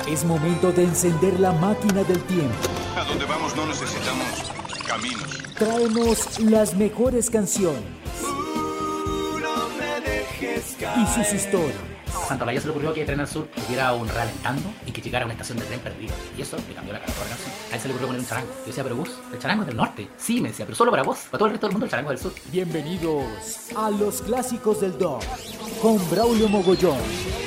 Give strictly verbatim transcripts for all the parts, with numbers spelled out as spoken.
Es momento de encender la máquina del tiempo. A donde vamos no necesitamos caminos. Traemos las mejores canciones. Uh, no me dejes caer. Y sus historias. A Santolaya se le ocurrió que Tren al Sur tuviera un ralentando y que llegara a una estación de tren perdida. Y eso le cambió la cara a la canción. A él se le ocurrió poner un charango. Yo decía, pero vos, el charango es del norte. Sí, me decía, pero solo para vos. Para todo el resto del mundo el charango es del sur. Bienvenidos a los clásicos del Doc con Braulio Mogollón.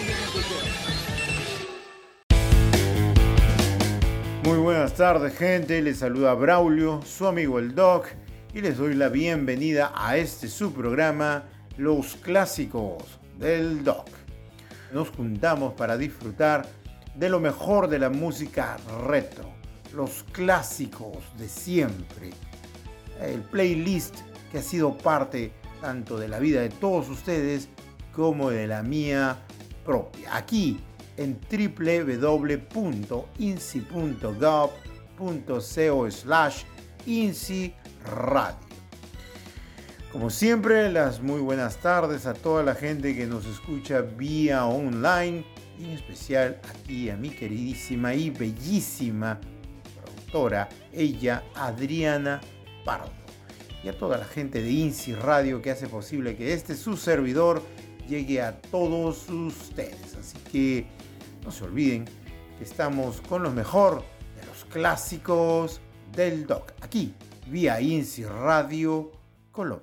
Muy buenas tardes, gente. Les saluda Braulio, su amigo el Doc, y les doy la bienvenida a este su programa, Los Clásicos del Doc. Nos juntamos para disfrutar de lo mejor de la música retro, los clásicos de siempre, el playlist que ha sido parte tanto de la vida de todos ustedes como de la mía propia. Aquí en w w w punto i n s i punto gov punto co slash insi radio. Como siempre, las muy buenas tardes a toda la gente que nos escucha vía online, y en especial aquí a mi queridísima y bellísima productora, ella, Adriana Pardo, y a toda la gente de INSI Radio que hace posible que este su servidor llegue a todos ustedes. Así que no se olviden que estamos con lo mejor de los clásicos del Doc, aquí vía INSI Radio Colombia.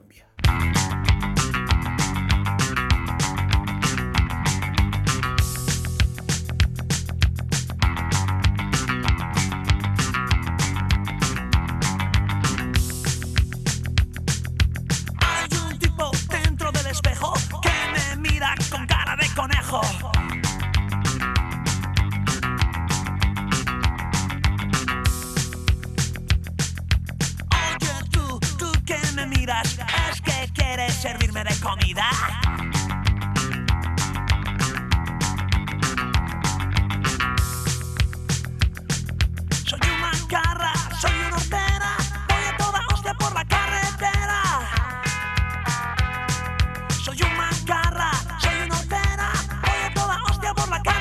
Hay un tipo dentro del espejo que me mira con cara de conejo. ¿Es que quieres servirme de comida? Soy un macarra, soy una hortera, voy a toda hostia por la carretera. Soy un macarra, soy una hortera, voy a toda hostia por la carretera.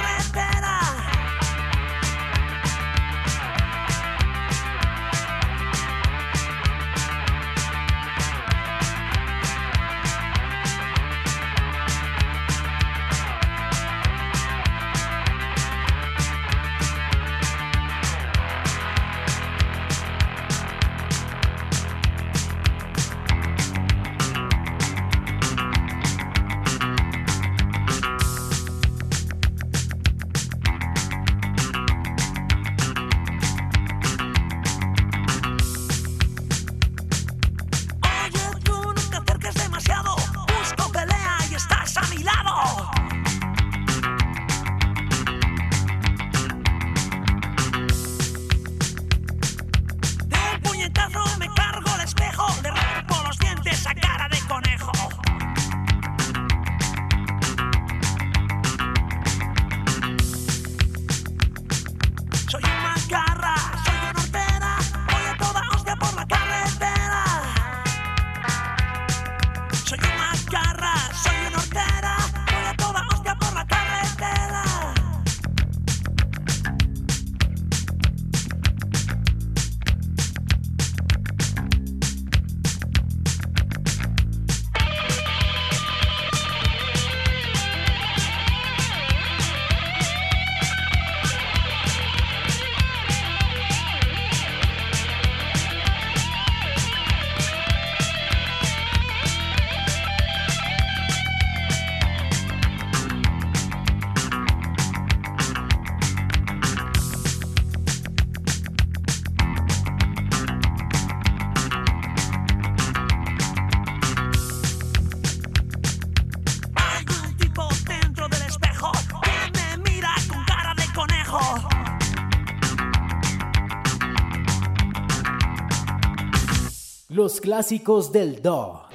Los clásicos del Doc.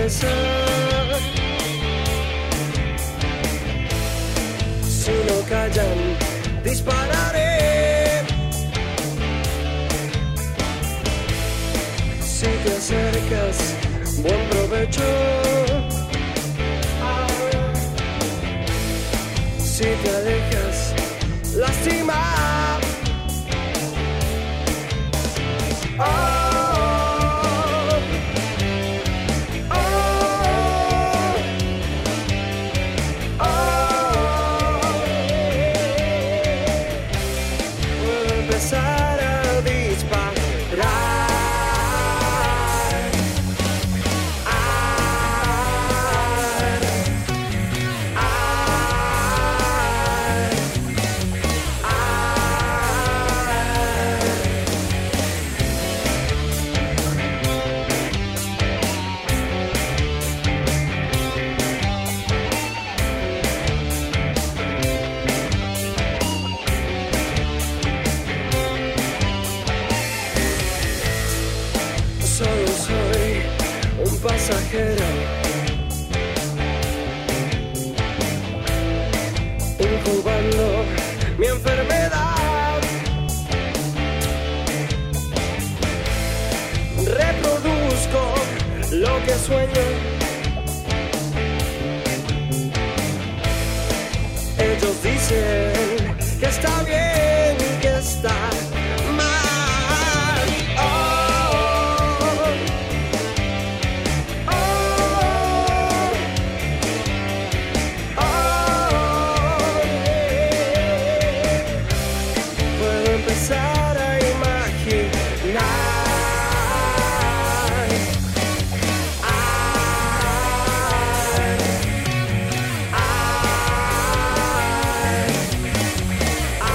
empezar. Si no callan, dispararé. Si te acercas, buen provecho. Si te alejas, lástima. Oh, oh, oh. Puedo empezar a disparar. Solo soy un pasajero, incubando mi enfermedad. Reproduzco lo que sueño. Ellos dicen que está bien, que está mal. Oh, empezar a imaginar. Ah, ah, ah.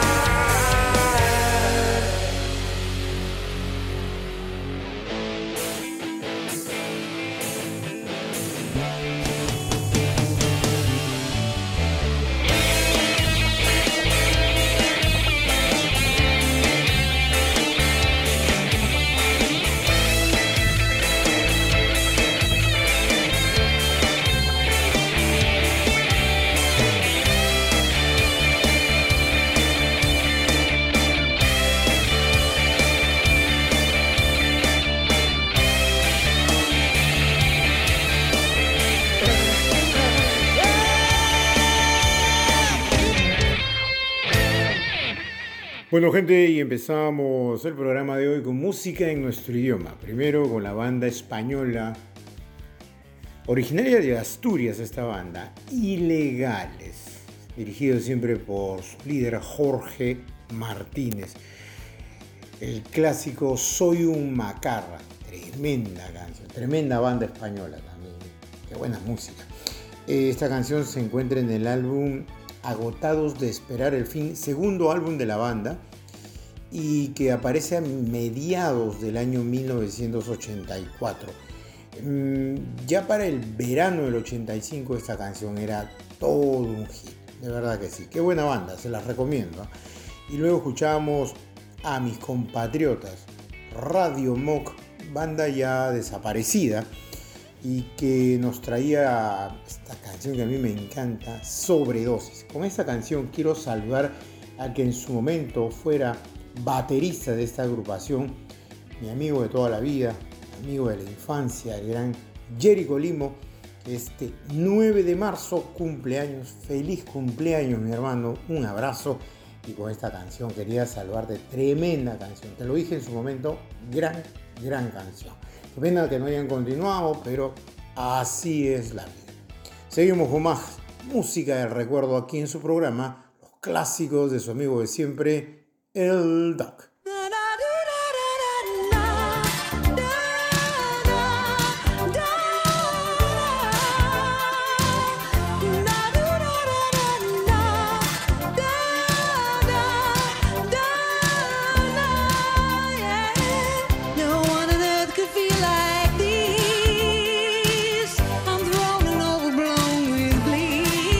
Bueno, gente, y empezamos el programa de hoy con música en nuestro idioma. Primero con la banda española, originaria de Asturias esta banda, Ilegales, dirigido siempre por su líder Jorge Martínez. El clásico Soy un Macarra, tremenda canción, tremenda banda española también, qué buena música. Esta canción se encuentra en el álbum Agotados de Esperar el Fin, segundo álbum de la banda, y que aparece a mediados del año mil novecientos ochenta y cuatro. Ya para el verano del ochenta y cinco esta canción era todo un hit, de verdad que sí. Qué buena banda, se las recomiendo. Y luego escuchamos a mis compatriotas, Radio Mock, banda ya desaparecida, y que nos traía esta canción que a mí me encanta, Sobredosis. Con esta canción quiero saludar a que en su momento fuera baterista de esta agrupación, mi amigo de toda la vida, amigo de la infancia, el gran Jerry Colimo, que este nueve de marzo cumpleaños. Feliz cumpleaños, mi hermano, un abrazo. Y con esta canción quería saludarte, tremenda canción, te lo dije en su momento, gran, gran canción. Qué pena que no hayan continuado, pero así es la vida. Seguimos con más música del recuerdo aquí en su programa, los clásicos de su amigo de siempre, el Doc.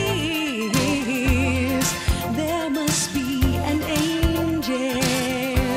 There must be an angel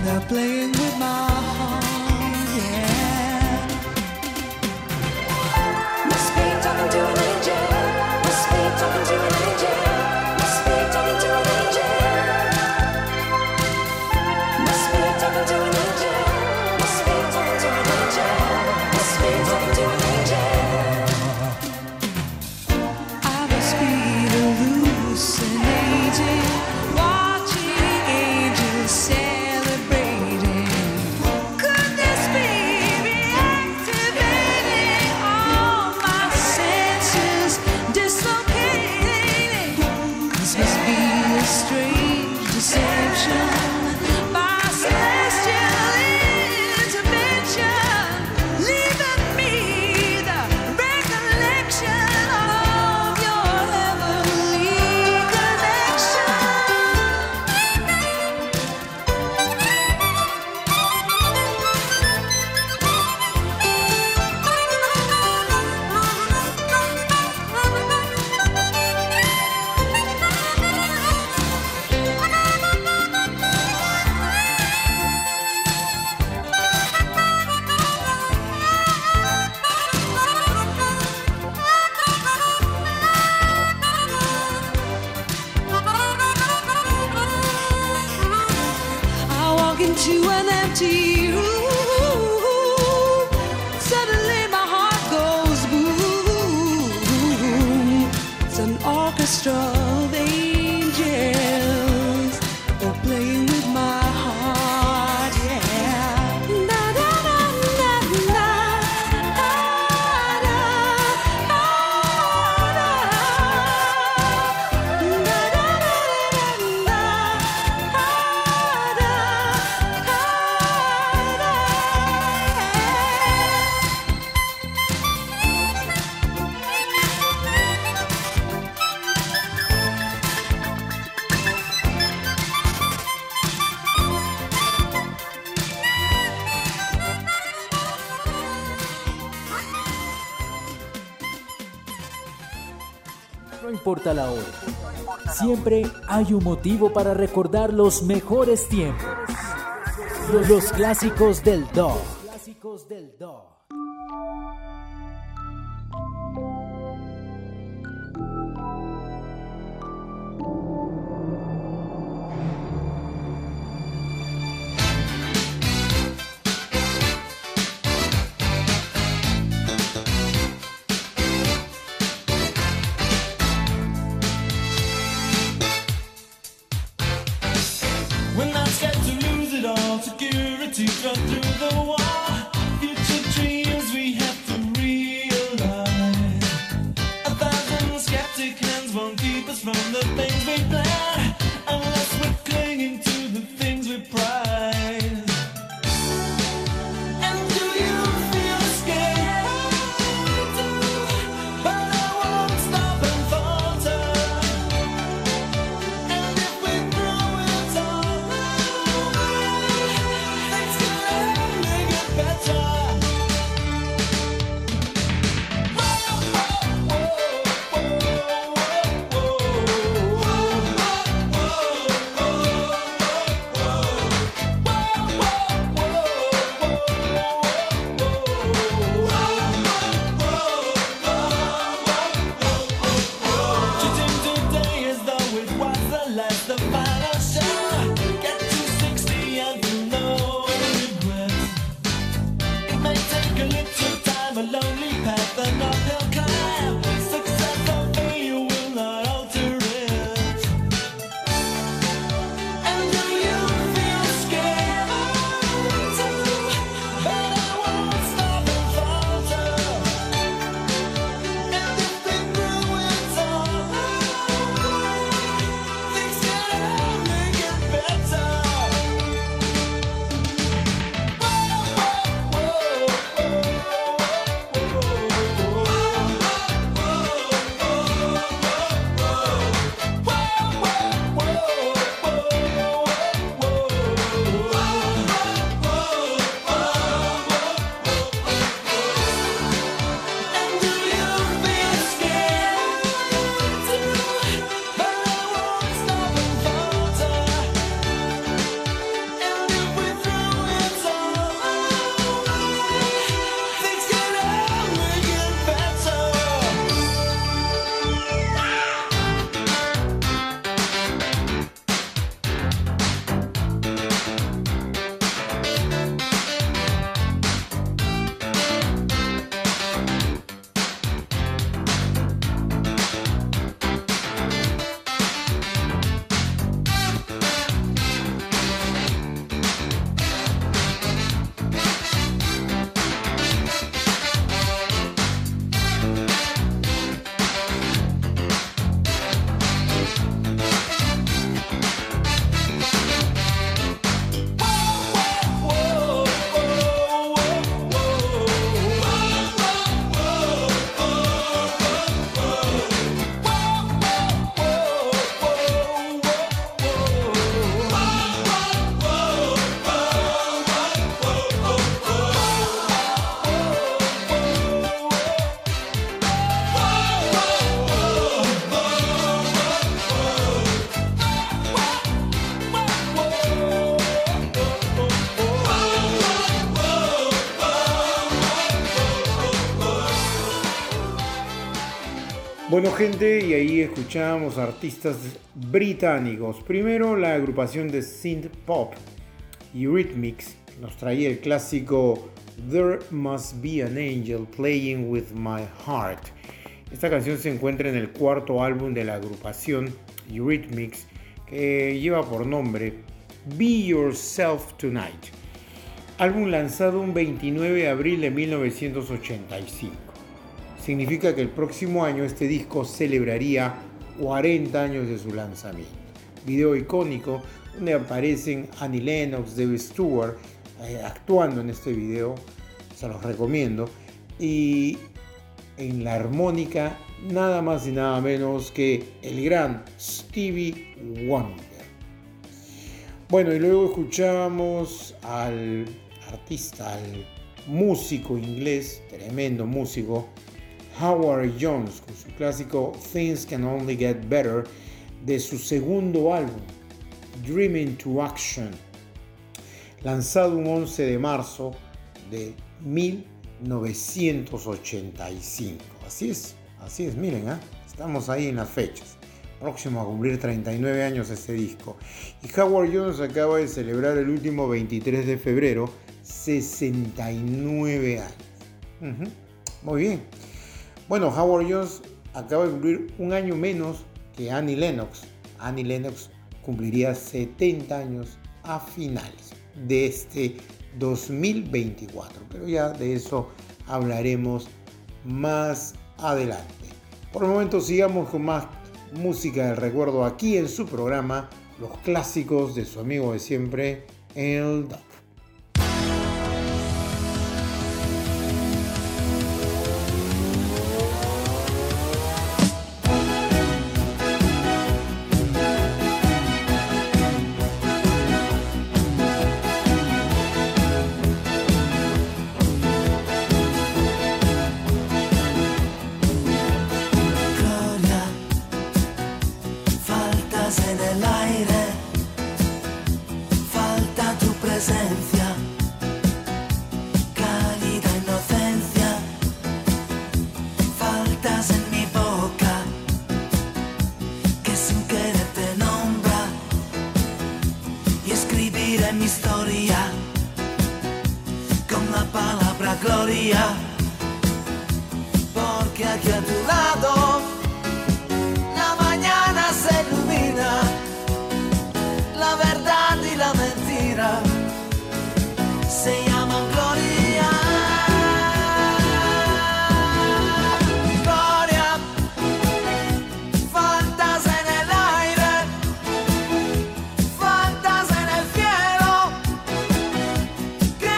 They're playing with my heart, yeah. Must be talking to an angel. Must be talking to an angel. Must be talking to an angel. Must be talking to an angel. Must be talking to an angel. Must be talking to an angel. I must be hallucinating, watching angels celebrating. Could this be reactivating all my senses, dislocating? This must be a strange deception by celestial intervention, leaving me the recollection of your heavenly connection. I walk into an empty room. Suddenly my heart goes boom. It's an orchestra of angels. They're playing with my heart, yeah. Da, da, da, da, da, da, da, da, da. No importa la hora, siempre hay un motivo para recordar los mejores tiempos. Los, los clásicos del dog. Clásicos del dog. When I'm scared to lose it all, security cut through the wall. Future dreams we have to realize. A thousand skeptic hands won't keep us from the things we plan, unless we're clinging to the things we prize. And do you feel scared? But I won't stop and falter. And if we throw it all away, things can only get Bueno, gente, y ahí escuchamos artistas británicos. Primero la agrupación de synth pop Eurythmics nos traía el clásico There Must Be an Angel Playing With My Heart. Esta canción se encuentra en el cuarto álbum de la agrupación Eurythmics, que lleva por nombre Be Yourself Tonight, álbum lanzado un veintinueve de abril de mil novecientos ochenta y cinco. Significa que el próximo año este disco celebraría cuarenta años de su lanzamiento. Video icónico donde aparecen Annie Lennox, David Stewart eh, actuando en este video, se los recomiendo, y en la armónica nada más y nada menos que el gran Stevie Wonder. Bueno, y luego escuchamos al artista, al músico inglés, tremendo músico, Howard Jones, con su clásico Things Can Only Get Better, de su segundo álbum, Dream into Action, lanzado un once de marzo de mil novecientos ochenta y cinco. Así es, así es, miren, ¿eh? Estamos ahí en las fechas. Próximo a cumplir treinta y nueve años este disco. Y Howard Jones acaba de celebrar el último veintitrés de febrero sesenta y nueve años. Uh-huh. Muy bien. Bueno, Howard Jones acaba de cumplir un año menos que Annie Lennox. Annie Lennox cumpliría setenta años a finales de este dos mil veinticuatro, pero ya de eso hablaremos más adelante. Por el momento sigamos con más música del recuerdo aquí en su programa Los Clásicos de su amigo de siempre, el Doc.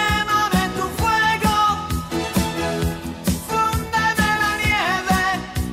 Fúndeme la nieve.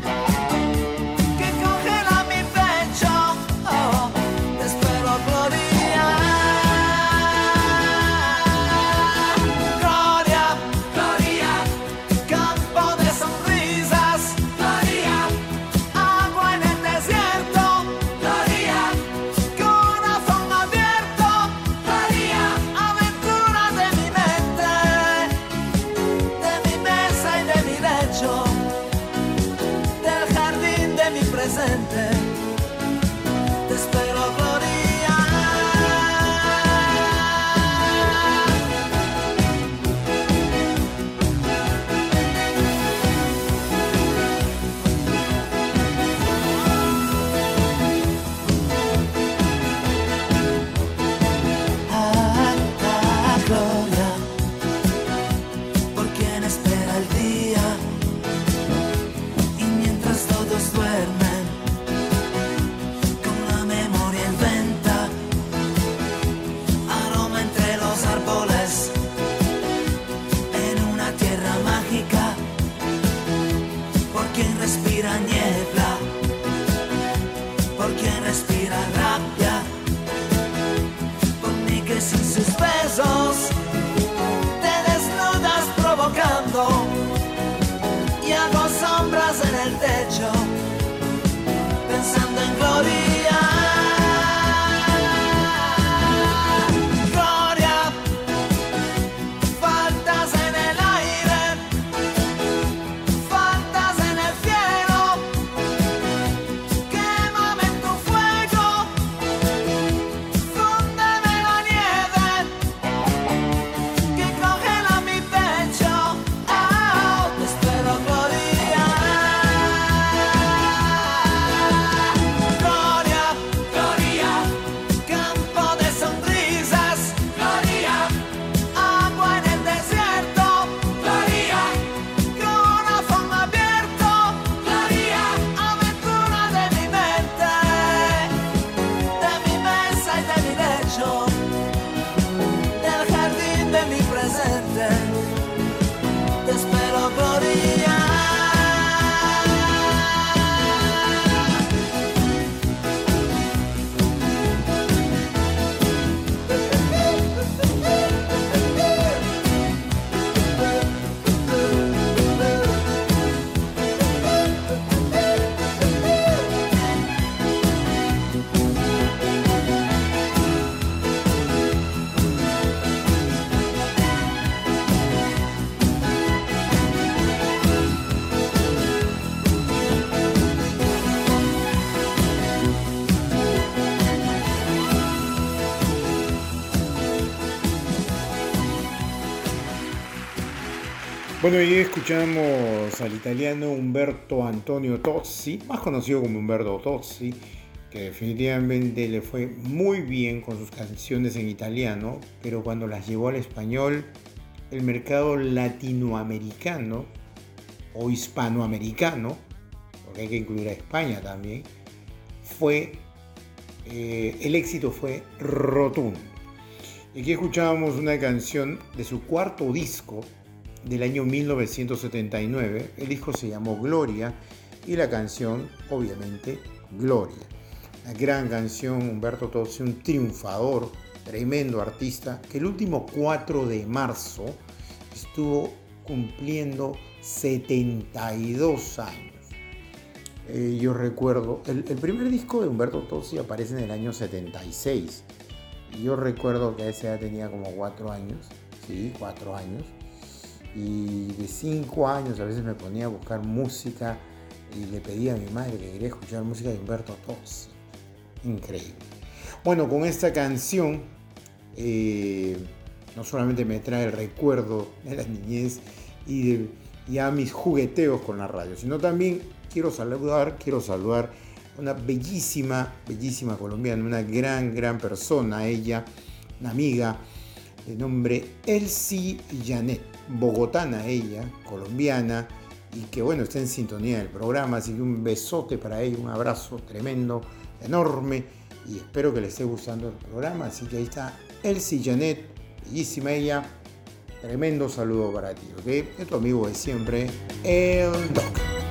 Bueno, y escuchamos al italiano Umberto Antonio Tozzi, más conocido como Umberto Tozzi, que definitivamente le fue muy bien con sus canciones en italiano, pero cuando las llevó al español, el mercado latinoamericano o hispanoamericano, porque hay que incluir a España también, fue, eh, el éxito fue rotundo. Y aquí escuchábamos una canción de su cuarto disco, del año mil novecientos setenta y nueve. El disco se llamó Gloria y la canción, obviamente, Gloria. Una gran canción, Umberto Tozzi, un triunfador, tremendo artista, que el último cuatro de marzo estuvo cumpliendo setenta y dos años. Eh, yo recuerdo, el, el primer disco de Umberto Tozzi aparece en el año setenta y seis. Y yo recuerdo que a esa edad tenía como cuatro años, sí, cuatro años. Y de cinco años a veces me ponía a buscar música y le pedía a mi madre que quería escuchar música de Umberto Tozzi. Increíble. Bueno, con esta canción eh, no solamente me trae el recuerdo de la niñez y de ya mis jugueteos con la radio, sino también quiero saludar, quiero saludar a una bellísima, bellísima colombiana, una gran, gran persona, ella, una amiga de nombre Elsie Janet. Bogotana ella, colombiana, y que bueno, está en sintonía del programa, así que un besote para ella, un abrazo tremendo, enorme, y espero que le esté gustando el programa. Así que ahí está Elsie Janet, bellísima ella, tremendo saludo para ti, ¿ok? Es tu amigo de siempre, el Doc.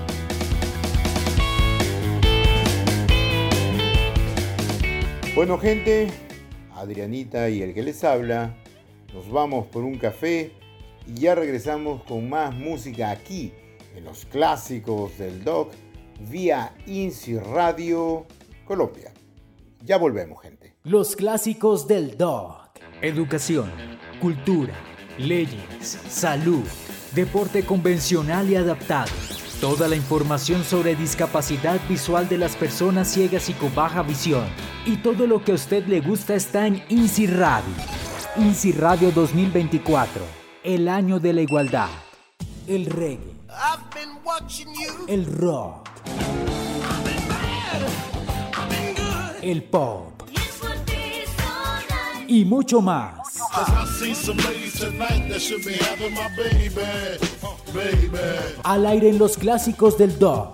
Bueno, gente, Adrianita y el que les habla, nos vamos por un café. Y ya regresamos con más música aquí en los clásicos del Doc vía INSI Radio Colombia. Ya volvemos, gente. Los clásicos del Doc. Educación, cultura, leyes, salud, deporte convencional y adaptado. Toda la información sobre discapacidad visual de las personas ciegas y con baja visión. Y todo lo que a usted le gusta está en INSI Radio. INSI Radio dos mil veinticuatro. El año de la igualdad. El reggae. El rock. El pop. Y mucho más. Al aire en los clásicos del Doc.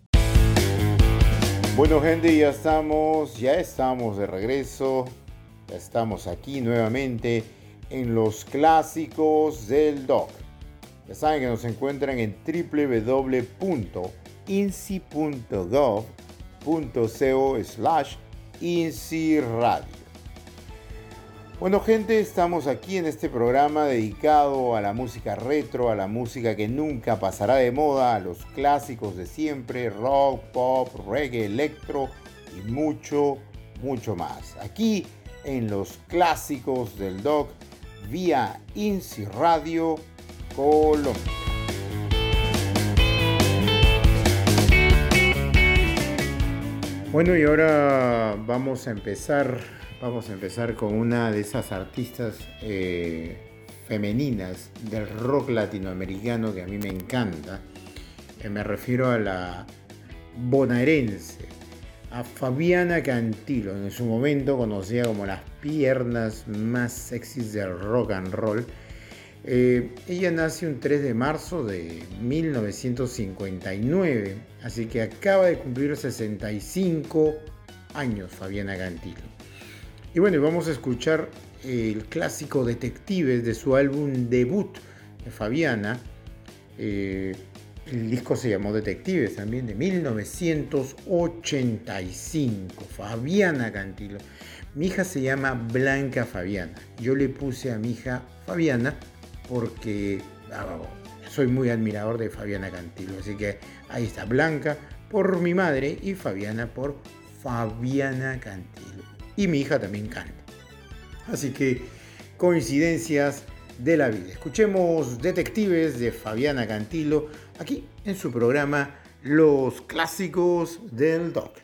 Bueno, gente, ya estamos, ya estamos de regreso. Ya estamos aquí nuevamente en los clásicos del Doc. Ya saben que nos encuentran en w w w punto insi punto gov punto co slash insi radio. Bueno, gente, estamos aquí en este programa dedicado a la música retro, a la música que nunca pasará de moda, a los clásicos de siempre, rock, pop, reggae, electro y mucho, mucho más. Aquí en los clásicos del Doc vía INSI Radio Colombia. Bueno, y ahora vamos a empezar, vamos a empezar con una de esas artistas eh, femeninas del rock latinoamericano que a mí me encanta. Eh, me refiero a la bonaerense, a Fabiana Cantilo, en su momento conocida como las piernas más sexys del rock and roll. Eh, ella nace un tres de marzo de mil novecientos cincuenta y nueve, así que acaba de cumplir sesenta y cinco años Fabiana Cantilo. Y bueno, vamos a escuchar el clásico Detectives de su álbum debut de Fabiana. Eh, el disco se llamó Detectives también, de mil novecientos ochenta y cinco. Fabiana Cantilo. Mi hija se llama Blanca Fabiana. Yo le puse a mi hija Fabiana porque oh, soy muy admirador de Fabiana Cantilo. Así que ahí está, Blanca por mi madre y Fabiana por Fabiana Cantilo. Y mi hija también canta. Así que coincidencias de la vida. Escuchemos Detectives de Fabiana Cantilo aquí en su programa Los Clásicos del Doc.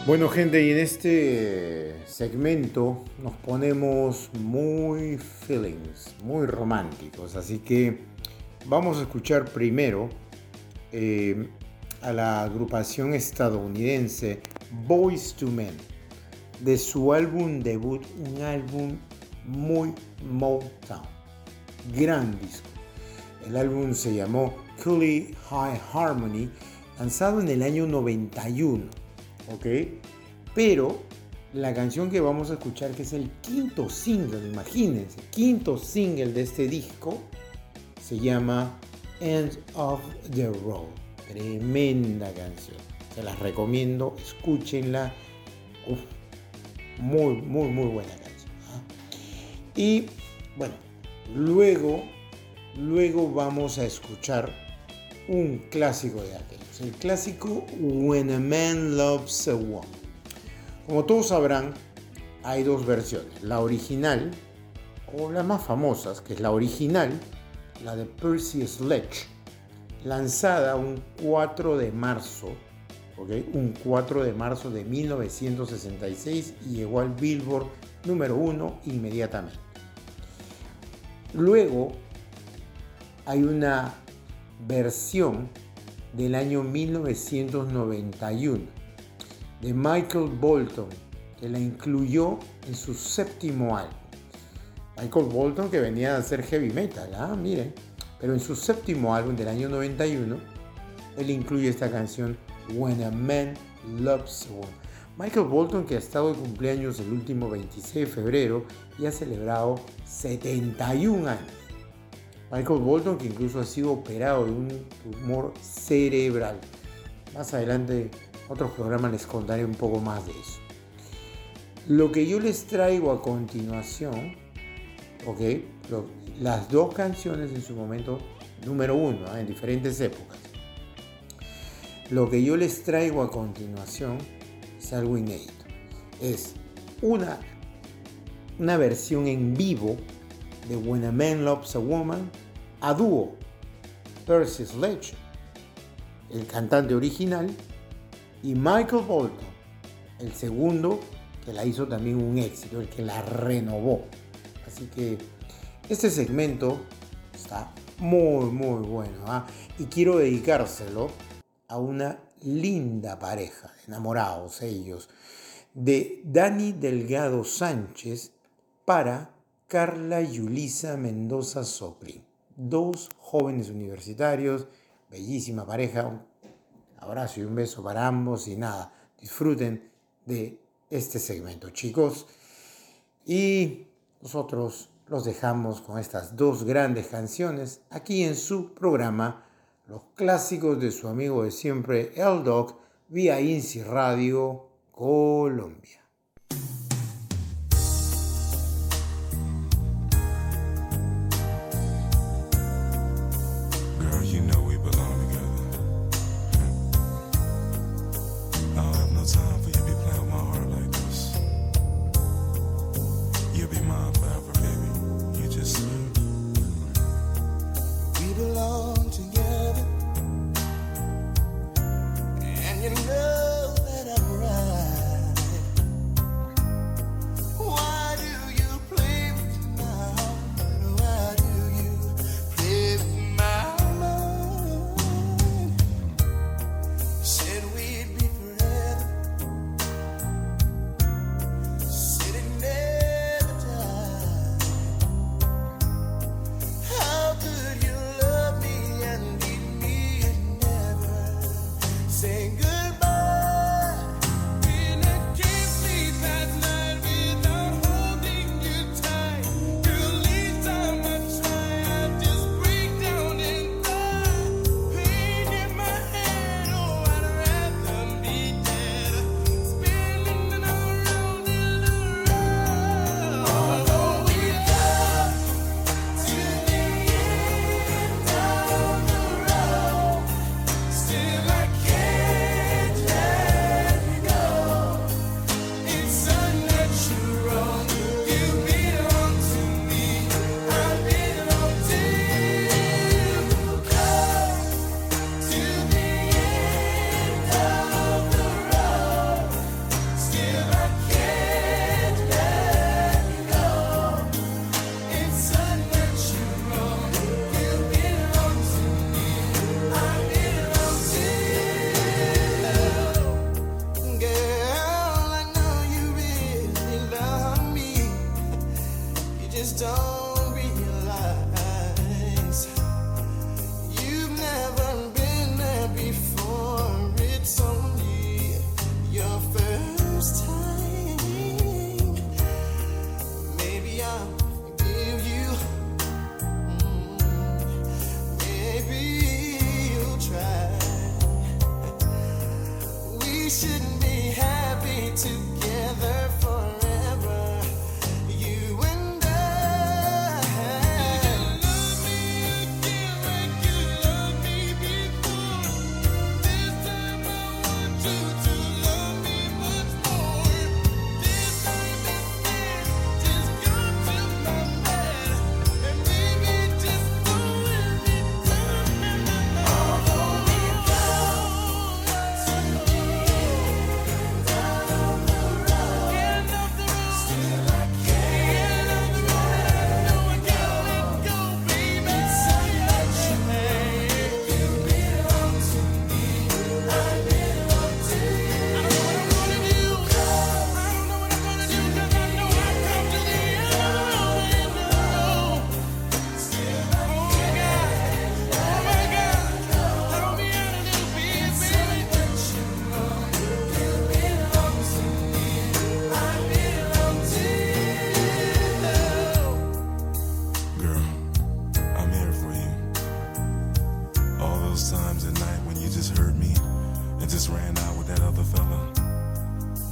Bueno, gente, y en este segmento nos ponemos muy feelings, muy románticos, así que vamos a escuchar primero eh, a la agrupación estadounidense Boyz two Men, de su álbum debut, un álbum muy Motown, gran disco. El álbum se llamó Cooley High Harmony, lanzado en el año noventa y uno, ¿ok? Pero la canción que vamos a escuchar, que es el quinto single, imagínense, quinto single de este disco, se llama End of the Road. Tremenda canción, se las recomiendo, escúchenla. Uf, muy, muy, muy buena canción, ¿eh? Y bueno, luego, luego vamos a escuchar un clásico de aquellos, el clásico When a Man Loves a Woman. Como todos sabrán, hay dos versiones, la original, o las más famosas, que es la original, la de Percy Sledge, lanzada un cuatro de marzo, ¿okay? un cuatro de marzo de mil novecientos sesenta y seis, y llegó al Billboard número uno inmediatamente. Luego hay una versión del año mil novecientos noventa y uno de Michael Bolton, que la incluyó en su séptimo álbum. Michael Bolton, que venía a hacer heavy metal, ¿ah? Miren, pero en su séptimo álbum del año noventa y uno, él incluye esta canción When a Man Loves a Woman. Michael Bolton, que ha estado de cumpleaños el último veintiséis de febrero y ha celebrado setenta y un años. Michael Bolton, que incluso ha sido operado de un tumor cerebral. Más adelante, otros programas les contaré un poco más de eso. Lo que yo les traigo a continuación, ok, lo, las dos canciones en su momento número uno, ¿eh? en diferentes épocas. Lo que yo les traigo a continuación es algo inédito. Es una, una versión en vivo de When a Man Loves a Woman, a dúo Percy Sledge, el cantante original, y Michael Bolton, el segundo, que la hizo también un éxito, el que la renovó. Así que este segmento está muy muy bueno, ¿eh? Y quiero dedicárselo a una linda pareja, enamorados ellos, de Dani Delgado Sánchez para Carla Yulisa Mendoza Sopri, dos jóvenes universitarios, bellísima pareja. Un abrazo y un beso para ambos y nada, disfruten de este segmento, chicos, y nosotros los dejamos con estas dos grandes canciones aquí en su programa Los Clásicos de su amigo de siempre, el Doc, vía INSI Radio Colombia. Girl, you know we belong together. I don't have no time for you to be playing with my heart like this. You'll be mine forever, baby. You just said. We belong together, and you know that I'm right.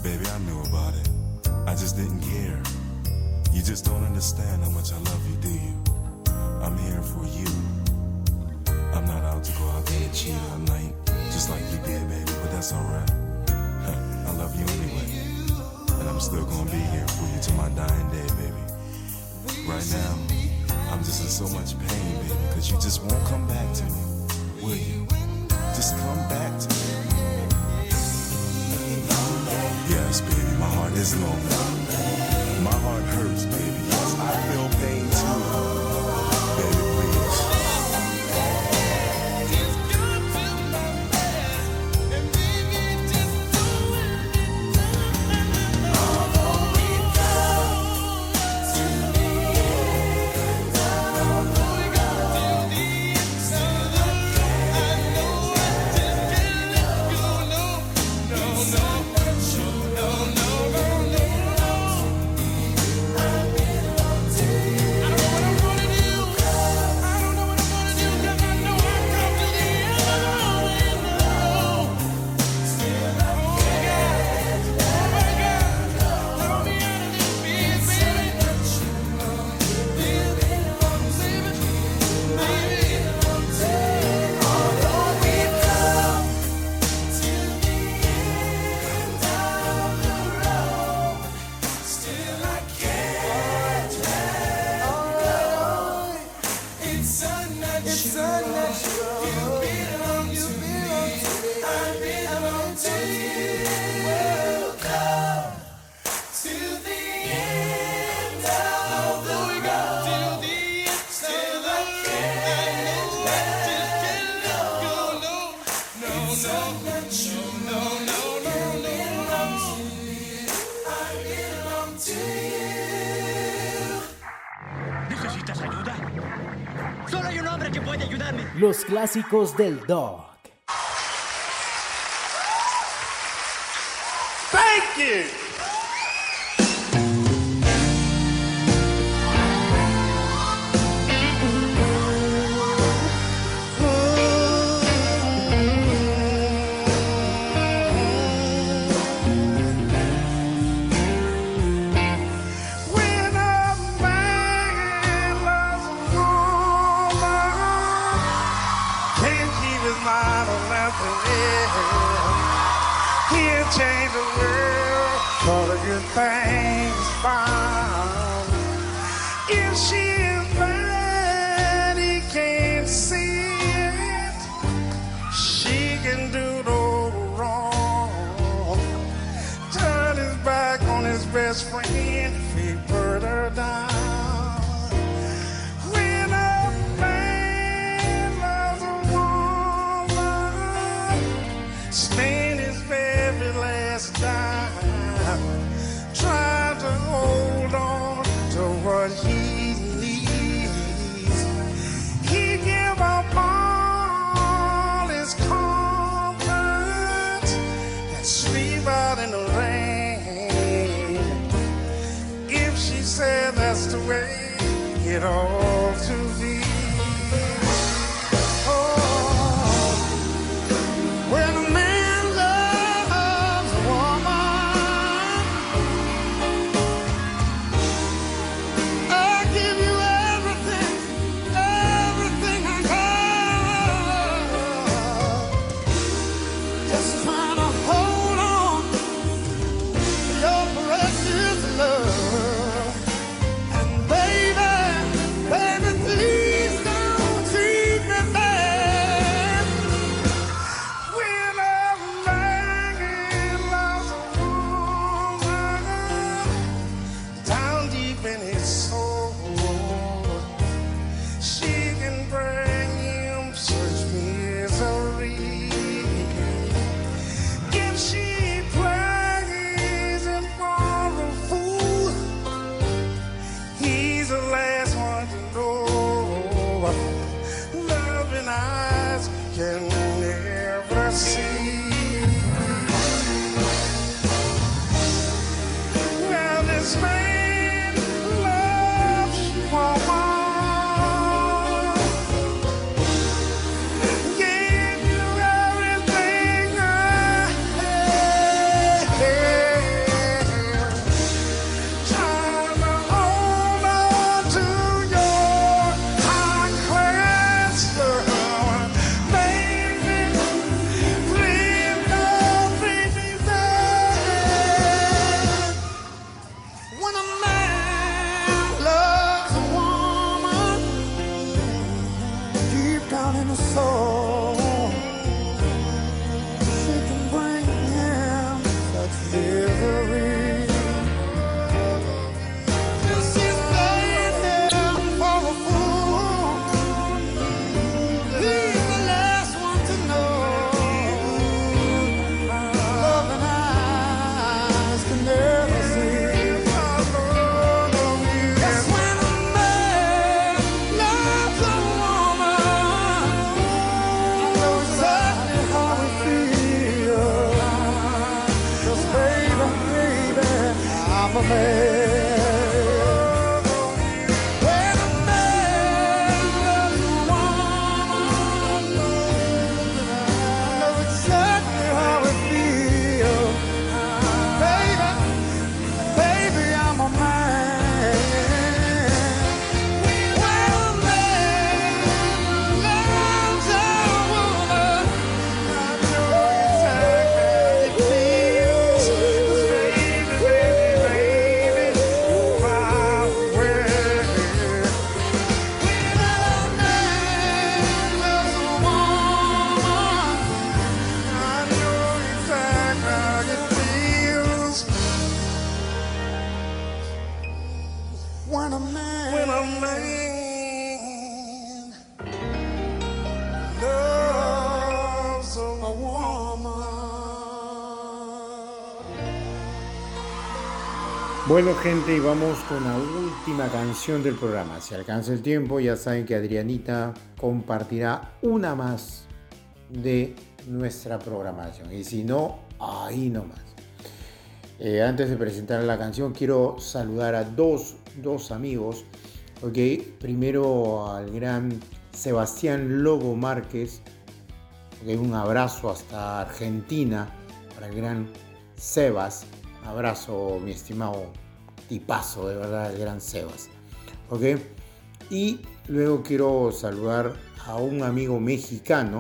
Baby, I knew about it. I just didn't care. You just don't understand how much I love you, do you? I'm here for you. I'm not out to go out there and cheat all night, just like you did, baby, but that's alright. I love you anyway. And I'm still gonna be here for you till my dying day, baby. Right now, I'm just in so much pain, baby, because you just won't come back to me, will you? Just come back to me. Yes, baby, my heart is lonely. My heart hurts, baby. Yes, I feel pain too. Baby, please. ¿Necesitas ayuda? Solo hay un hombre que puede ayudarme. Los clásicos del Doc. Thank you. Change the world for the good things found. If she is bad, he can't see it. She can do no wrong. Turn his back on his best friend if he put her down. When a man loves a woman, stand his very last time, trying to hold on When a man, when a man loves a woman. Bueno, gente, y vamos con la última canción del programa. Si alcanza el tiempo, ya saben que Adrianita compartirá una más de nuestra programación. Y si no, ahí nomás. Eh, antes de presentar la canción, quiero saludar a dos, dos amigos. Okay. Primero al gran Sebastián Lobo Márquez. Okay. Un abrazo hasta Argentina para el gran Sebas. Un abrazo, mi estimado tipazo, de verdad, el gran Sebas. Okay. Y luego quiero saludar a un amigo mexicano,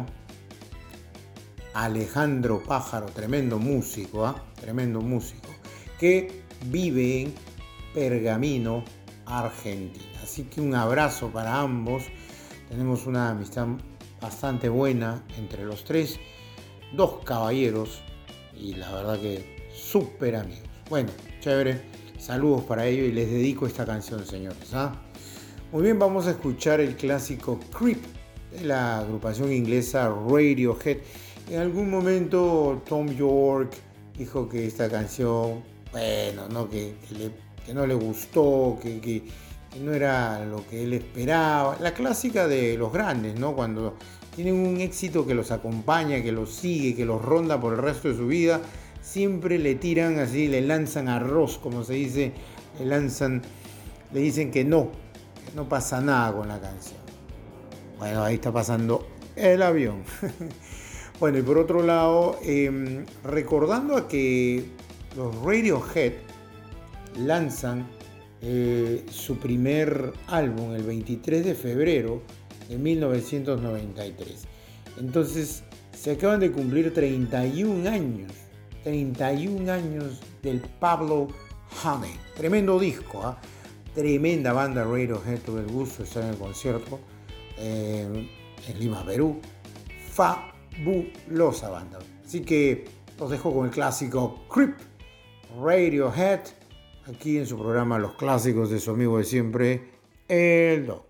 Alejandro Pájaro, tremendo músico, ¿eh? tremendo músico, que vive en Pergamino, Argentina. Así que un abrazo para ambos. Tenemos una amistad bastante buena entre los tres, dos caballeros y la verdad que súper amigos. Bueno, chévere, saludos para ellos y les dedico esta canción, señores. ¿ah? Muy bien, vamos a escuchar el clásico Creep de la agrupación inglesa Radiohead. En algún momento Tom York dijo que esta canción, bueno, no, que, que, le, que no le gustó, que, que, que no era lo que él esperaba. La clásica de los grandes, ¿no? Cuando tienen un éxito que los acompaña, que los sigue, que los ronda por el resto de su vida, siempre le tiran así, le lanzan arroz, como se dice, le lanzan, le dicen que no, que no pasa nada con la canción. Bueno, ahí está pasando el avión. Bueno, y por otro lado, eh, recordando a que los Radiohead lanzan eh, su primer álbum el veintitrés de febrero de mil novecientos noventa y tres. Entonces, se acaban de cumplir treinta y un años, treinta y un años del Pablo Honey. Tremendo disco, ¿eh? Tremenda banda Radiohead, tuve el gusto de estar en el concierto eh, en Lima, Perú. Fa fabulosa banda. Así que los dejo con el clásico Creep, Radiohead, aquí en su programa Los Clásicos de su amigo de siempre, el Doc.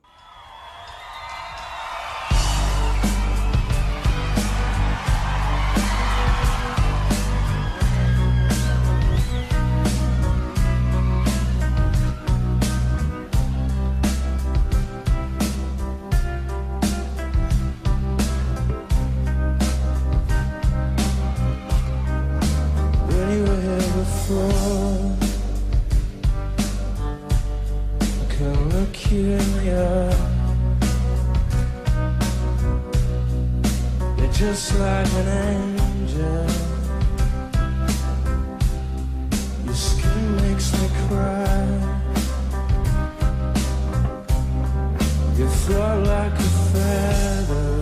Just like an angel, your skin makes me cry. You fly like a feather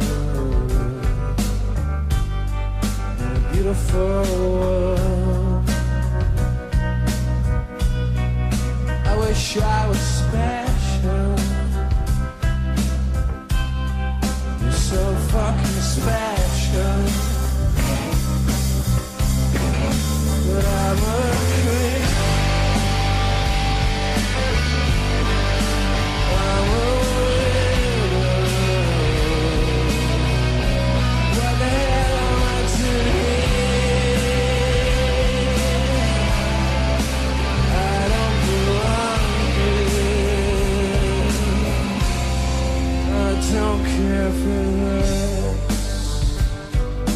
in a beautiful world. I wish I was special. You're so fucking special. But I'm a creep. I'm a widow. What the hell am I doing here? I don't belong here. I don't care for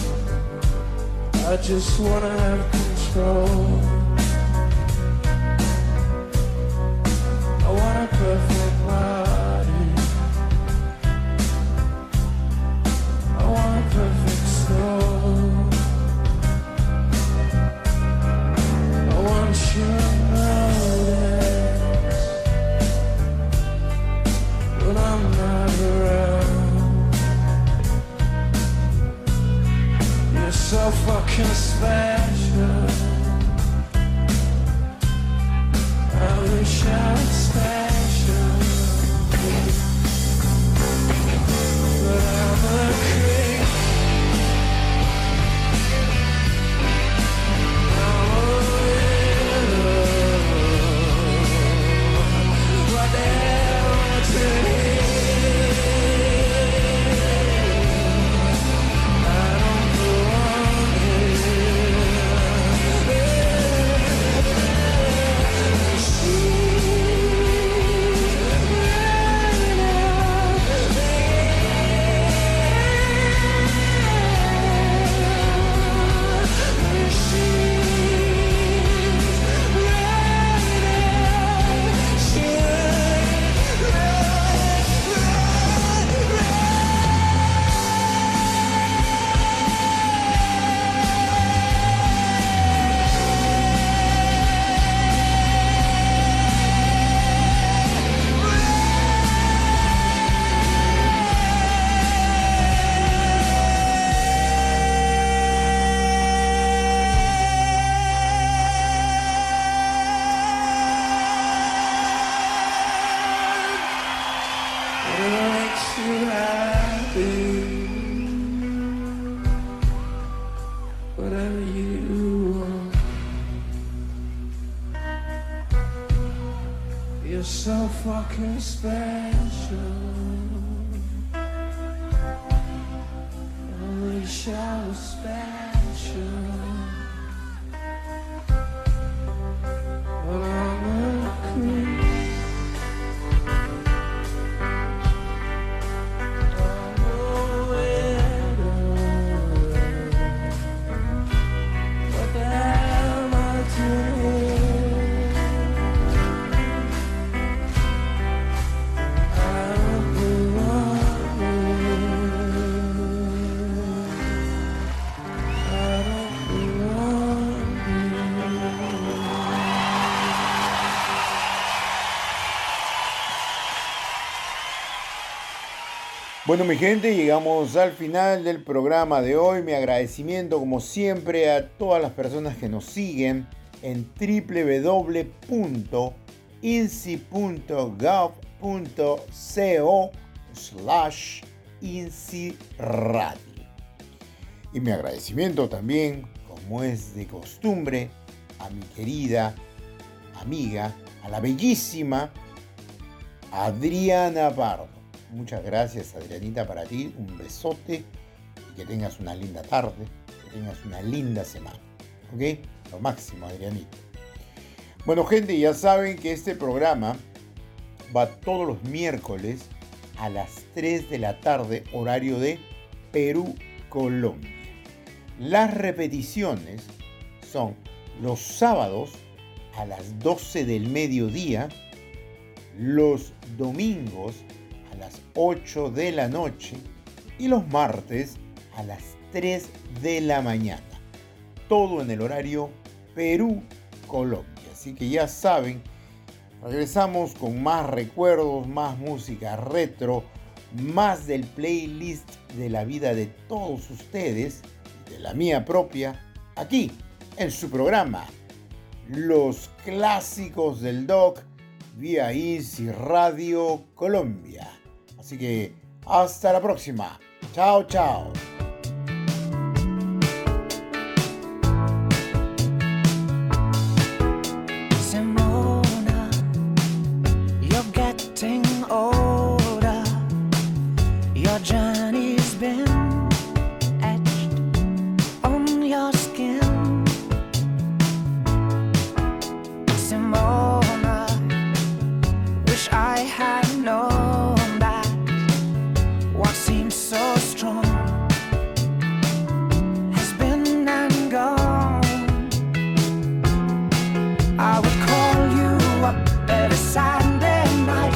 that. I just wanna have control. perfect body. I want a perfect soul. I want you to notice when I'm not around. You're so fucking special. I wish I was special, but I'm a creep. I'm a widow. What the hell am I doing? I don't belong here. Whatever you want, you're so fucking special. I wish I was special, but I'm a creep. Bueno, mi gente, llegamos al final del programa de hoy. Mi agradecimiento, como siempre, a todas las personas que nos siguen en w w w punto i n s i punto gov punto co slash insiradio. Y mi agradecimiento también, como es de costumbre, a mi querida amiga, a la bellísima Adriana Pardo. Muchas gracias, Adrianita, para ti. Un besote y que tengas una linda tarde, que tengas una linda semana. ¿Ok? Lo máximo, Adrianita. Bueno, gente, ya saben que este programa va todos los miércoles a las tres de la tarde, horario de Perú, Colombia. Las repeticiones son los sábados a las doce del mediodía, los domingos a las ocho de la noche y los martes a las tres de la mañana. Todo en el horario Perú-Colombia. Así que ya saben, regresamos con más recuerdos, más música retro, más del playlist de la vida de todos ustedes, de la mía propia, aquí en su programa Los Clásicos del Doc, vía Easy Radio Colombia. Así que hasta la próxima. Chao, chao. Simona, you're getting older. Your journey's been etched on your skin. Simona, wish I had known that what seems so strong has been and gone. I would call you up every Saturday night.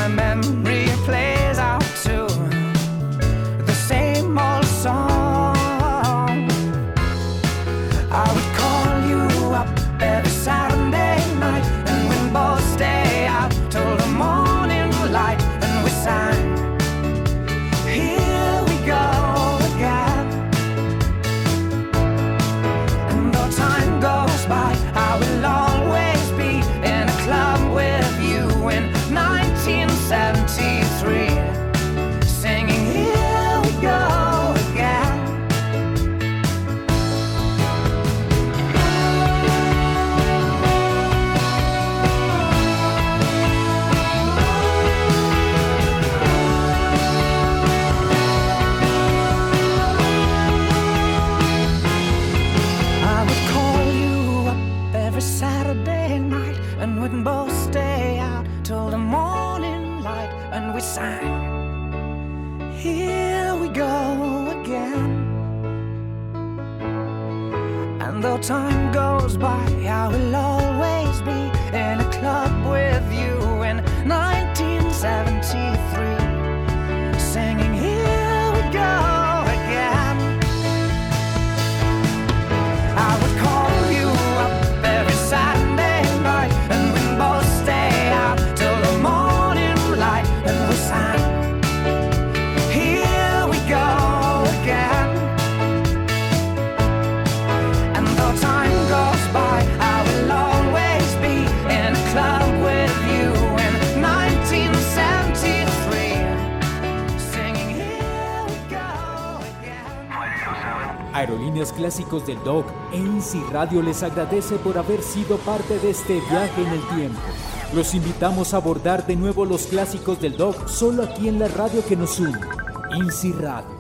my memory plays out to the same old song. I would call you up every Saturday night, and we'd both stay out till the morning light, and we sang, here we go again. And though time goes by, I will always be in a club with you in nineteen seventy-three, singing, here we go again. I would call you up every Saturday night, and we'd both stay out till the morning light, and we sang, here we go again. And though time goes by, I will always be in a club with you in nineteen seventy-three, singing, here we go again. I would call you up every Saturday night, and we'd both stay out till the morning light, and we sang, here we go again. And though time goes by, I will always be in a club with you in nineteen seventy-three, singing, here we go again. Aerolíneas Clásicos del Doc e INSI Radio les agradece por haber sido parte de este viaje en el tiempo. Los invitamos a abordar de nuevo los clásicos del Doc solo aquí en la radio que nos une, INSI Radio.